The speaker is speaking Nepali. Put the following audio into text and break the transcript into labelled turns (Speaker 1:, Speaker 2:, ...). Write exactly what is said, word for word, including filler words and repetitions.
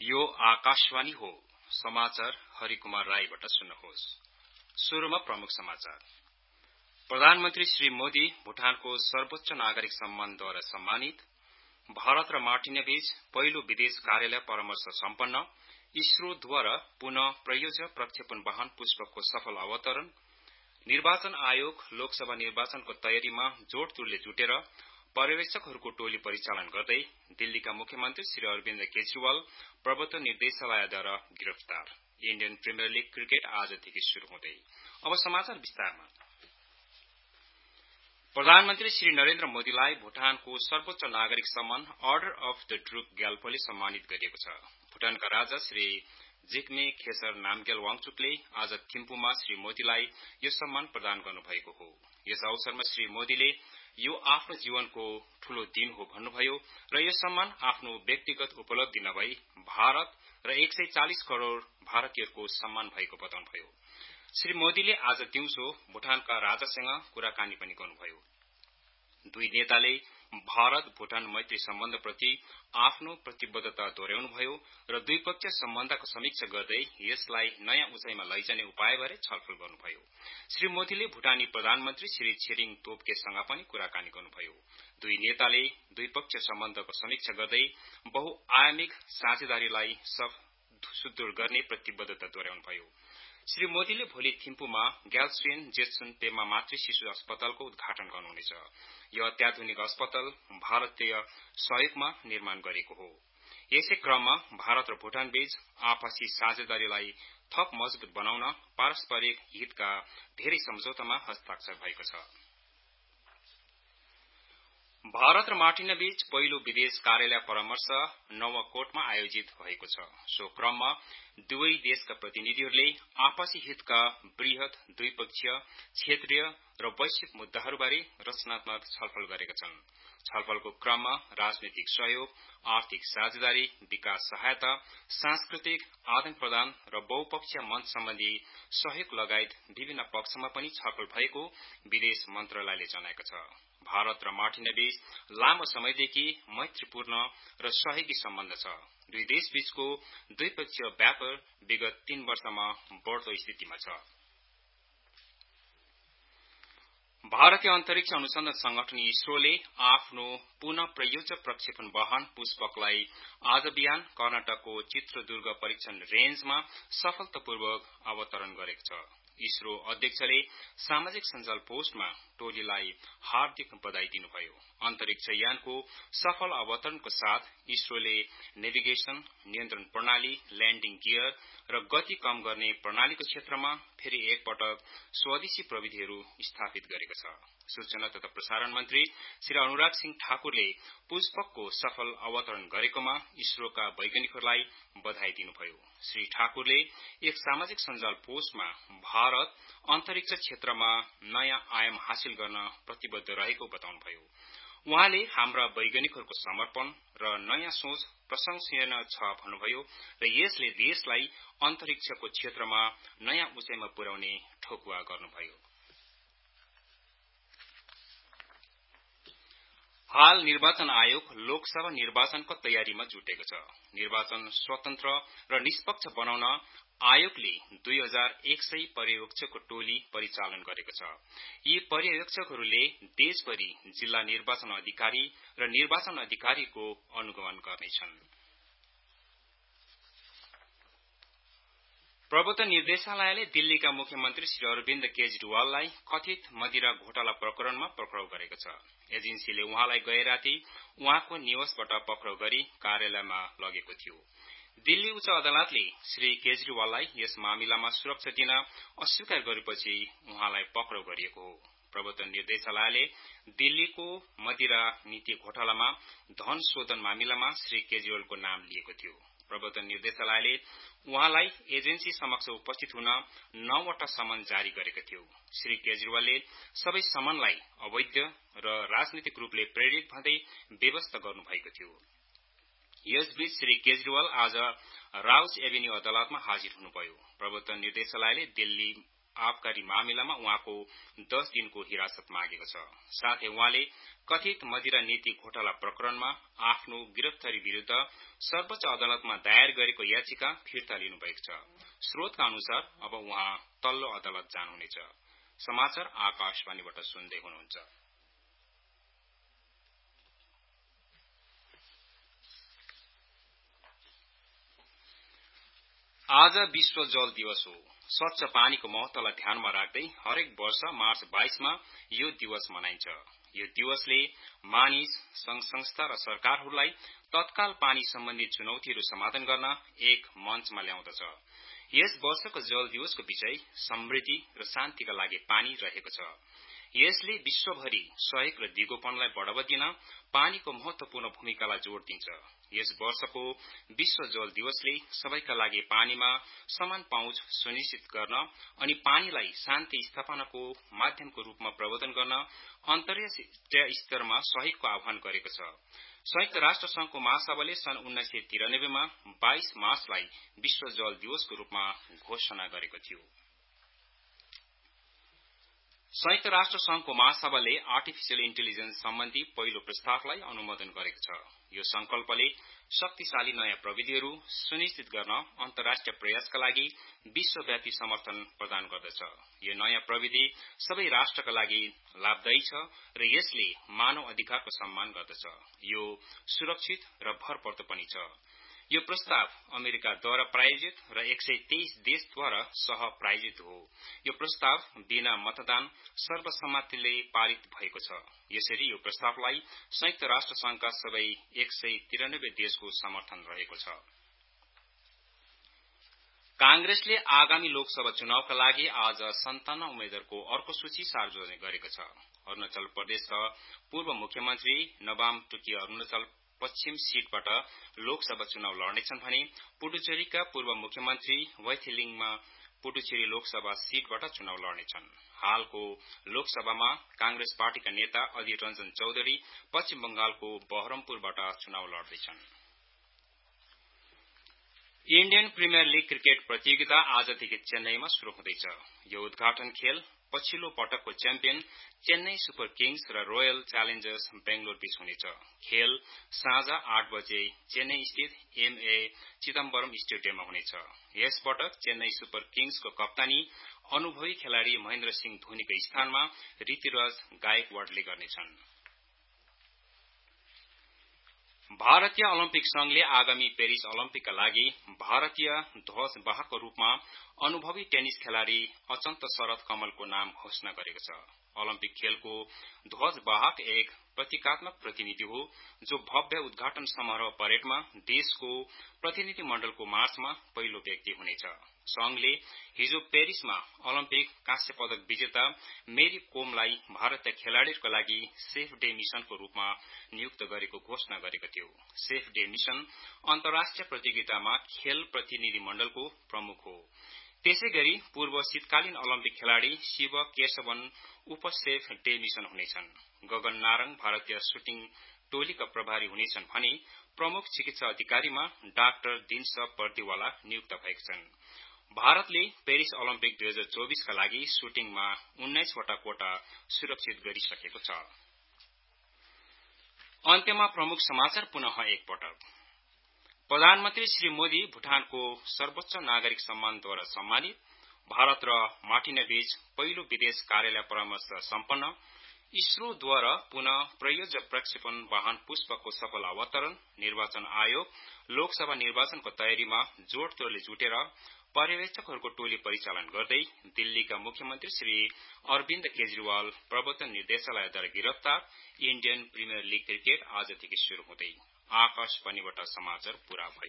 Speaker 1: यो आकाशवाणी हो। समाचार हरिकुमार राईबाट सुन्नुहोस्। सुरुमा प्रमुख समाचार। प्रधानमन्त्री श्री मोदी भूटानको सर्वोच्च नागरिक सम्मानद्वारा सम्मानित। भारत र मार्टिनिया बीच पहिलो विदेश कार्यालय परामर्श सम्पन्न। इसरोद्वारा पुनः प्रयोज्य प्रक्षेपण वाहन पुष्पकको सफल अवतरण। निर्वाचन आयोग लोकसभा निर्वाचनको तयारीमा जोड़तोड़ले जुटेर पर्यवेक्षकहरूको टोली परिचालन गर्दै। दिल्लीका मुख्यमन्त्री श्री अरविन्द केजरीवाल प्रवर्तन निर्देशालयद्वारा गिरफ्तार। इण्डियन प्रिमियर लीग क्रिकेट आजदेखि शुरू हुँदै। अब समाचार विस्तारमा। प्रधानमन्त्री श्री नरेन्द्र मोदीलाई भूटानको सर्वोच्च नागरिक सम्मान अर्डर अफ द ड्रुक ग्याल्पोले सम्मानित गरिएको छ। भूटानका राजा श्री जिग्मे खेसर नामग्याल वाङचुकले आज थिम्पूमा श्री मोदीलाई यो सम्मान प्रदान गर्नुभएको हो। यस अवसरमा श्री मोदीले यो आफ्नो जीवनको ठूलो दिन हो भन्नुभयो र यो सम्मान आफ्नो व्यक्तिगत उपलब्धि नभई भारत र एक सय चालीस करोड़ भारतीयहरूको सम्मान भएको बताउनुभयो। श्री मोदीले आज दिउँसो भूटानका राजासँग कुराकानी पनि गर्नुभयो। दुई नेताले भारत भूटान मैत्री सम्बन्धप्रति आफ्नो प्रतिबद्धता दोहोर्याउनुभयो र द्विपक्षीय सम्बन्धको समीक्षा गर्दै यसलाई नयाँ उचाइमा लैजाने उपायबारे छलफल गर्नुभयो। श्री मोदीले भूटानी प्रधानमन्त्री श्री छिरिङ तोब्गेसँग पनि कुराकानी गर्नुभयो। दुई नेताले द्विपक्षीय सम्बन्धको समीक्षा गर्दै बहुआयामिक साझेदारीलाई सुदृढ गर्ने प्रतिबद्धता दोहोर्याउनुभयो। श्री मोदीले भोलि थिम्पूमा ग्याल्स्वेन जेत्सुन पेमा मातृ शिशु अस्पतालको उद्घाटन गर्नुहुनेछ। यो अत्याधुनिक अस्पताल भारतीय सहयोगमा निर्माण गरिएको हो। यसै क्रममा भारत र भूटान बीच आपसी साझेदारीलाई थप मजबूत बनाउन पारस्परिक हितका धेरै सम्झौतामा हस्ताक्षर भएको छ। भारत र मार्टिनिया बीच पहिलो विदेश कार्यालय परामर्श नवकोटमा आयोजित भएको छ। सो क्रममा दुवै देशका प्रतिनिधिहरूले आपसी हितका वृहत द्विपक्षीय, क्षेत्रीय र वैश्विक मुद्दाहरूबारे रचनात्मक छलफल गरेका छन्। छलफलको क्रममा राजनीतिक सहयोग, आर्थिक साझेदारी, विकास सहायता, सांस्कृतिक आदान-प्रदान र बहुपक्षीय मञ्च सम्बन्धी सहयोग लगायत विभिन्न पक्षमा पनि छलफल भएको विदेश मन्त्रालयले जनाएको छ। भारत र मार्टिनिया बीच लामो समयदेखि मैत्रीपूर्ण र सहयोगी सम्बन्ध छ। दुई देश बीचको द्विपक्षीय व्यापार विगत तीन वर्षमा बढ्दो स्थितिमा छ। भारतीय अन्तरिक्ष अनुसन्धान संगठन इसरोले आफ्नो पुनः प्रयोज्य प्रक्षेपण वाहन पुष्पकलाई आज बिहान कर्नाटकको चित्रदुर्ग परीक्षण रेन्जमा सफलतापूर्वक अवतरण गरेको छ। इसरो अध्यक्षले सामाजिक सञ्जाल पोस्टमा टोलीलाई हार्दिक बधाई दिनुभयो। अन्तरिक्ष यानको सफल अवतरणको साथ इसरोले नेभिगेशन, नियन्त्रण प्रणाली, ल्याण्डिङ गियर र गति कम गर्ने प्रणालीको क्षेत्रमा फेरि एकपटक स्वदेशी प्रविधिहरू स्थापित गरेको छ। सूचना तथा प्रसारण मन्त्री श्री अनुराग सिंह ठाकुरले पुष्पकको सफल अवतरण गरेकोमा इसरोका वैज्ञानिकहरूलाई बधाई दिनुभयो। श्री ठाकुरले एक सामाजिक सञ्जाल पोस्टमा भारत अन्तरिक्ष क्षेत्रमा नयाँ आयाम हासिल गर्न प्रतिबद्ध रहेको बताउनुभयो। उहाँले हाम्रा वैज्ञानिकहरूको समर्पण र नयाँ सोच प्रशंसनीय छ भन्नुभयो र यसले देशलाई अन्तरिक्षको क्षेत्रमा नयाँ उचाइमा पुर्याउने ठोकुवा गर्नुभयो। हाल निर्वाचन आयोग लोकसभा निर्वाचनको तयारीमा जुटेको छ। निर्वाचन स्वतन्त्र र निष्पक्ष बनाउन आयोगले दुई हजार एक सय पर्यवेक्षकको टोली परिचालन गरेको छ। यी पर्यवेक्षकहरूले देशभरि जिल्ला निर्वाचन अधिकारी र निर्वाचन अधिकारीको अनुगमन गर्नेछन्। प्रवर्तन निर्देशालयले दिल्लीका मुख्यमन्त्री श्री अरविन्द केजरीवाललाई कथित मदिरा घोटाला प्रकरणमा पक्राउ गरेको छ। एजेन्सीले उहाँलाई गए राति उहाँको निवासबाट पक्राउ गरी कार्यालयमा लगेको थियो। दिल्ली उच्च अदालतले श्री केजरीवाललाई यस मामिलामा सुरक्षा दिन अस्वीकार गरेपछि उहाँलाई पक्राउ गरिएको हो। प्रवर्तन निर्देशालयले दिल्लीको मदिरा नीति घोटालामा धन शोधन मामिलामा श्री केजरीवालको नाम लिएको थियो। प्रवर्तन निर्देशालयले उहाँलाई एजेन्सी समक्ष उपस्थित हुन नौवटा समन जारी गरेको थियो। श्री केजरीवालले सबै समनलाई अवैध र राजनीतिक रूपले प्रेरित भन्दै व्यवस्था गर्नुभएको थियो। यसबीच श्री केजरीवाल आज राउज एभिन्यू अदालतमा हाजिर हुनुभयो। प्रवर्तन निर्देशालयले दिल्ली आबकारी मामिलामा उहाँको दस दिनको हिरासत मागेको छ। साथै उहाँले कथित मदिरा नीति घोटाला प्रकरणमा आफ्नो गिरफ्तारी विरुद्ध सर्वोच्च अदालतमा दायर गरेको याचिका फिर्ता लिनुभएको छ। स्रोतका अनुसार अब उहाँ तल्लो अदालत जानुहुनेछ। समाचार आकाशवाणीबाट सुन्दै हुनुहुन्छ। आज विश्व जल दिवस हो। स्वच्छ पानीको महत्वलाई ध्यानमा राख्दै हरेक वर्ष मार्च बाइसमा यो दिवस मनाइन्छ। यो दिवसले मानिस, संघ संस्था र सरकारहरूलाई तत्काल पानी सम्बन्धी चुनौतीहरू समाधान गर्न एक मञ्चमा ल्याउँदछ। यस वर्षको जल दिवसको विषय समृद्धि र शान्तिका लागि पानी रहेको छ। यसले विश्वभरि सहयोग र दिगोपनलाई बढावा दिन पानीको महत्वपूर्ण भूमिकालाई जोड़ दिन्छ। यस वर्षको विश्व जल दिवसले सबैका लागि पानीमा समान पहुँच सुनिश्चित गर्न अनि पानीलाई शान्ति स्थापनाको माध्यमको रूपमा प्रबन्धन गर्न अन्तर्राष्ट्रिय स्तरमा सहयोगको आह्वान गरेको छ। संयुक्त राष्ट्र संघको महासभाले सन् उन्नाइस सय तिरानब्बेमा बाइस मार्चलाई विश्व जल दिवसको रूपमा घोषणा गरेको थियो। संयुक्त राष्ट्र संघको महासभाले आर्टिफिशियल इन्टेलिजेन्स सम्बन्धी पहिलो प्रस्तावलाई अनुमोदन गरेको छ। यो संकल्पले शक्तिशाली नयाँ प्रविधिहरू सुनिश्चित गर्न अन्तर्राष्ट्रिय प्रयासका लागि विश्वव्यापी समर्थन प्रदान गर्दछ। यो नयाँ प्रविधि सबै राष्ट्रका लागि लाभदायी छ र यसले मानव अधिकारको सम्मान गर्दछ। यो सुरक्षित र भरपर्दो पनि छ। यो प्रस्ताव अमेरिकाद्वारा प्रायोजित र एक सय तेइस देशद्वारा सह प्रायोजित हो। यो प्रस्ताव बिना मतदान सर्वसम्मतिले पारित भएको छ। यसरी यो प्रस्तावलाई संयुक्त राष्ट्र संघका सबै एक सय तिरानब्बे देशको समर्थन रहेको छ। कांग्रेसले आगामी लोकसभा चुनावका लागि आज सन्ताउन्न उम्मेद्वारको अर्को सूची सार्वजनिक गरेको छ। अरूणाचल प्रदेशका पूर्व मुख्यमन्त्री नबाम टुकी अरूणाचल पश्चिम सीटबाट लोकसभा चुनाव लड्नेछन् भने पुडुचेरीका पूर्व मुख्यमन्त्री वैथिलिङमा पुडुचेरी लोकसभा सीटबाट चुनाव लड्नेछन्। हालको लोकसभामा कांग्रेस पार्टीका नेता अधीर रञ्जन चौधरी पश्चिम बंगालको बहरमपुरबाट चुनाव लड्दैछन्। इण्डियन प्रिमियर लीग क्रिकेट प्रतियोगिता आजदेखि चेन्नईमा शुरू हुँदैछ। यो उद्घाटन खेल पछिल्लो पटकको च्याम्पियन चेन्नई सुपर किङ्स र रोयल च्यालेन्जर्स बेंगलोर बीच हुनेछ। खेल साँझ आठ बजे चेन्नई स्थित एमए चिदम्बरम स्टेडियममा हुनेछ। यस पटक चेन्नई सुपर किङ्सको कप्तानी अनुभवी खेलाड़ी महेन्द्र सिंह धोनीको स्थानमा ऋतुराज गायकवाडले गर्नेछन्। भारतीय ओलम्पिक संघले आगामी पेरिस ओलम्पिकका लागि भारतीय ध्वजवाहकको रूपमा अनुभवी टेनिस खेलाड़ी अचन्त शरद कमलको नाम घोषणा गरेको छ। ओलम्पिक खेलको ध्वजवाहक एक प्रतीकात्मक प्रतिनिधि हो जो भव्य उद्घाटन समारोह परेडमा देशको प्रतिनिधि मण्डलको मार्चमा पहिलो व्यक्ति हुनेछ। संघले हिजो पेरिसमा ओलम्पिक काँस्य पदक विजेता मेरी कोमलाई भारतीय खेलाड़ीहरूका लागि सेफ डे मिशनको रूपमा नियुक्त गरेको घोषणा गरेको थियो। सेफ डे मिशन अन्तर्राष्ट्रिय प्रतियोगितामा खेल प्रतिनिधि मण्डलको प्रमुख हो। त्यसैगरी पूर्व शीतकालीन ओलम्पिक खेलाड़ी शिव केशवन उपसेफ डे मिशन हुनेछन्। गगन नारङ भारतीय सुटिङ टोलीका प्रभारी हुनेछन् भने प्रमुख चिकित्सा अधिकारीमा डाक्टर दिनश पर्दिवाला नियुक्त भएका छन्। भारतले पेरिस ओलम्पिक दुई हजार चौबीसका लागि सुटिङमा उन्नाइसवटा कोटा सुरक्षित गरिसकेको छ। अन्त्यमा प्रमुख समाचार पुनः एकपटक। प्रधानमन्त्री श्री मोदी भूटानको सर्वोच्च नागरिक सम्मानद्वारा सम्मानित। भारत र मार्टिना बीच पहिलो विदेश कार्यालय परामर्श सम्पन्न। इसरोद्वारा पुनः प्रयोज्य प्रक्षेपण वाहन पुष्पको सफल अवतरण। निर्वाचन आयोग लोकसभा निर्वाचनको तयारीमा जोड़तोड़ले जुटेर पर्यवेक्षकहरूको टोली परिचालन गर्दै। दिल्लीका मुख्यमन्त्री श्री अरविन्द केजरीवाल प्रवर्तन निर्देशालयद्वारा गिरफ्तार। इण्डियन प्रिमियर लीग क्रिकेट आजदेखि शुरू हुँदै। आकाशवाणीबाट समाचार पूरा भयो।